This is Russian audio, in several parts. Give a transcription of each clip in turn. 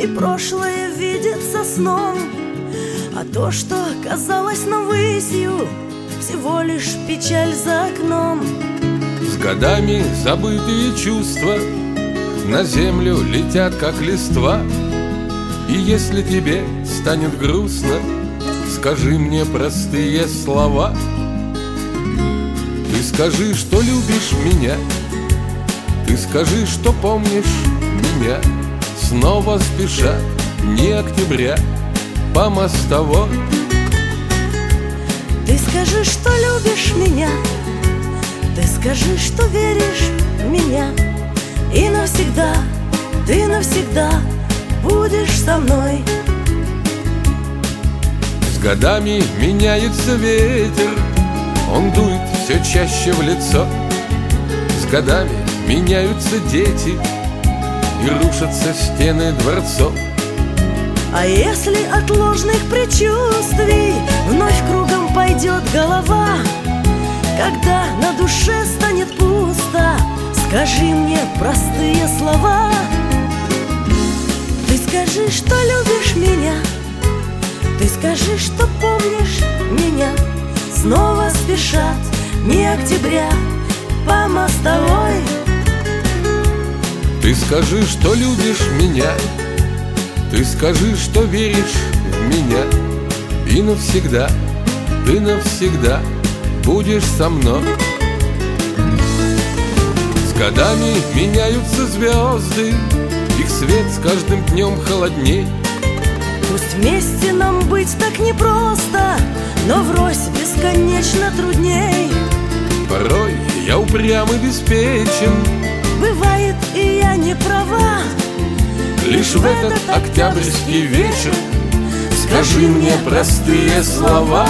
и прошлое видится сном, а то, что казалось нам высью, всего лишь печаль за окном. С годами забытые чувства на землю летят, как листва. И если тебе станет грустно, скажи мне простые слова. Ты скажи, что любишь меня, ты скажи, что помнишь меня. Снова спешат дни октября по мостовой. Ты скажи, что любишь меня, ты скажи, что веришь в меня. И навсегда, ты навсегда будешь со мной. С годами меняется ветер, он дует все чаще в лицо. С годами меняются дети и рушатся стены дворцов. А если от ложных предчувствий вновь кругом пойдет голова, когда на душе станет пусто, скажи мне простые слова. Ты скажи, что любишь меня, ты скажи, что помнишь меня. Снова спешат дни октября по мостовой. Ты скажи, что любишь меня, ты скажи, что веришь в меня. И навсегда, ты навсегда будешь со мной. С годами меняются звезды, их свет с каждым днем холодней. Пусть вместе нам быть так непросто, но врозь бесконечно трудней. Порой я упрям и беспечен, бывает, и я не права. Лишь в этот октябрьский вечер скажи мне простые слова.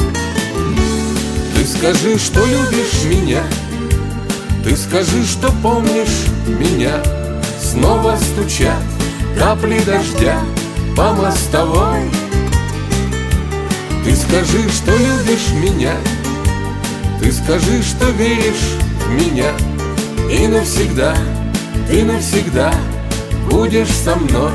Ты скажи, что любишь меня, ты скажи, что помнишь меня. Снова стучат капли дождя по мостовой. Ты скажи, что любишь меня, ты скажи, что веришь в меня. И навсегда, ты навсегда будешь со мной.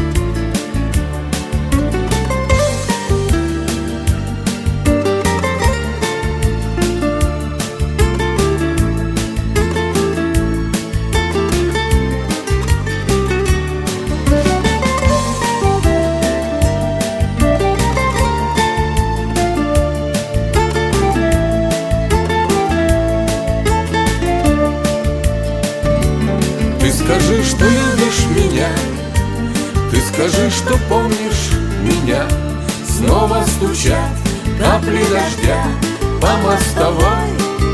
Ты скажи, что любишь меня, ты скажи, что помнишь меня. Снова стучат капли дождя по мостовой.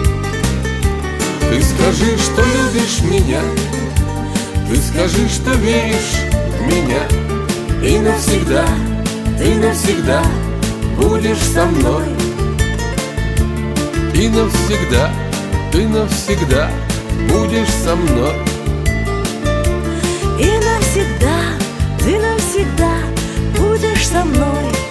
Ты скажи, что любишь меня, ты скажи, что веришь в меня. И навсегда, ты навсегда будешь со мной. И навсегда, ты навсегда будешь со мной. И навсегда, ты навсегда будешь со мной.